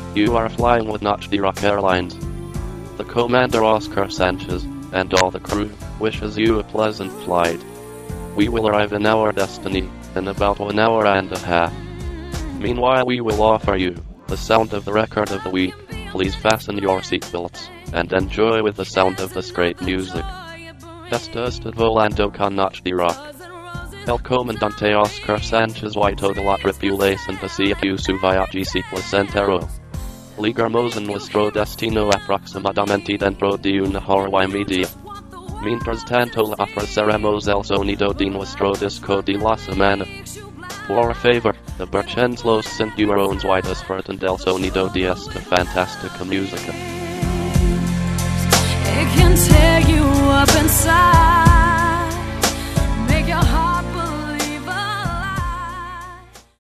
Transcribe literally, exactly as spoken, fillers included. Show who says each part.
Speaker 1: You are flying with Nach D Rock Airlines. The commander Oscar Sanchez, and all the crew, wishes you a pleasant flight. We will arrive in our destiny, in about one hour and a half. Meanwhile we will offer you, the sound of the record of the week. Please fasten your seatbelts, and enjoy with the sound of this great music. Esta está volando con Nach D Rock. El comandante Oscar Sanchez y toda la tripulación hacia su viaje se placentero. Llegamos en nuestro destino aproximadamente dentro de una hora y media. Mientras tanto le ofreceremos el sonido de nuestro disco de la semana. Por favor, aberchen los cinturones y disfruten del sonido de esta fantástica música.
Speaker 2: It can tear you up inside.